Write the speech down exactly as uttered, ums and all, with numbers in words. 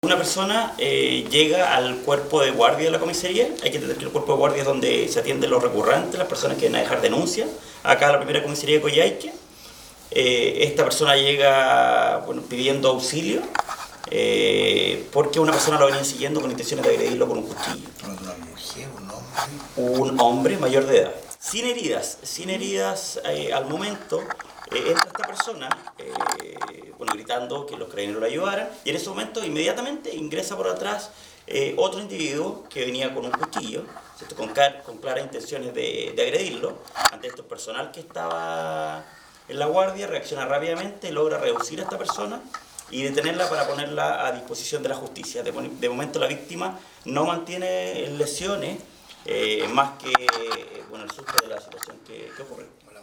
Una persona eh, llega al cuerpo de guardia de la comisaría. Hay que entender que el cuerpo de guardia es donde se atienden los recurrentes, las personas que vienen a dejar denuncia. Acá a la primera comisaría de Coyhaique. Eh, esta persona llega bueno, pidiendo auxilio eh, porque una persona lo venía siguiendo con intenciones de agredirlo con un cuchillo. ¿Una mujer, un hombre? Un hombre mayor de edad. Sin heridas, sin heridas eh, al momento. Eh, entra esta persona, eh, bueno, gritando que los carabineros lo ayudaran, y en ese momento inmediatamente ingresa por atrás eh, otro individuo que venía con un cuchillo, ¿cierto? Con, con claras intenciones de, de agredirlo. Ante esto, el personal que estaba en la guardia reacciona rápidamente, logra reducir a esta persona y detenerla para ponerla a disposición de la justicia. De, de momento la víctima no mantiene lesiones, eh, más que bueno, el susto de la situación que, que ocurrió.